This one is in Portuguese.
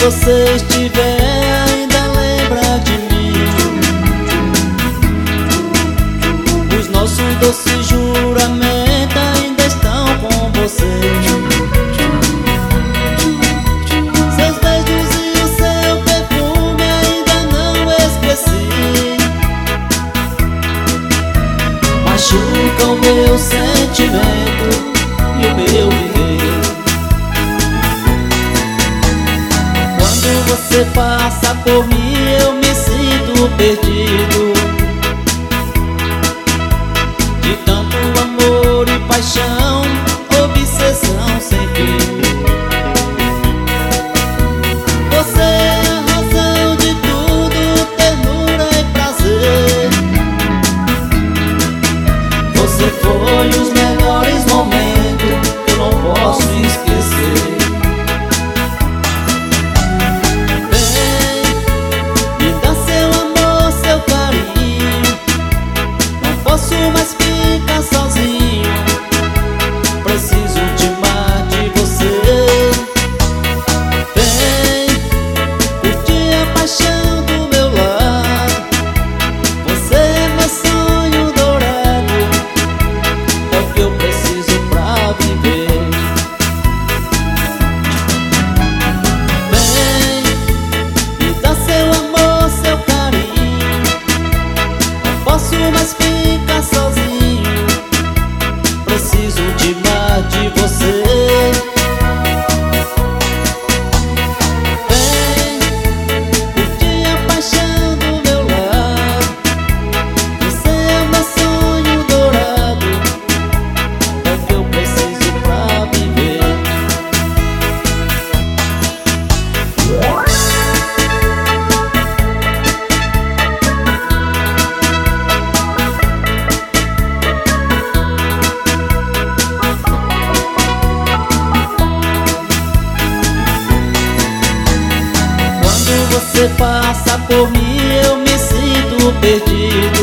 você estiver, ainda lembra de mim. Os nossos doces juramentos ainda estão com você. Seus beijos e o seu perfume ainda não esqueci. Machuca o meu sentimento e o meu viver. Quando você passa por mim, eu me sinto perdido. De tanto amor e paixão, obsessão sem fim. Você é a razão de tudo, ternura e prazer. Você foi os melhores momentos, eu não posso esquecer. Vem, me dá seu amor, seu carinho. Não posso mais ficar sozinho. Preciso demais de você. Vem, curtir a paixão do meu lado. Você é meu sonho dourado. É o que eu preciso pra viver. Vem, me dá seu amor, seu carinho. Não posso mais ficar sozinho. Preciso demais de você. Vem, curtir a paixão do meu lado. Você é meu sonho dourado. É o que eu preciso pra viver. Quando você passa por mim, eu me sinto perdido.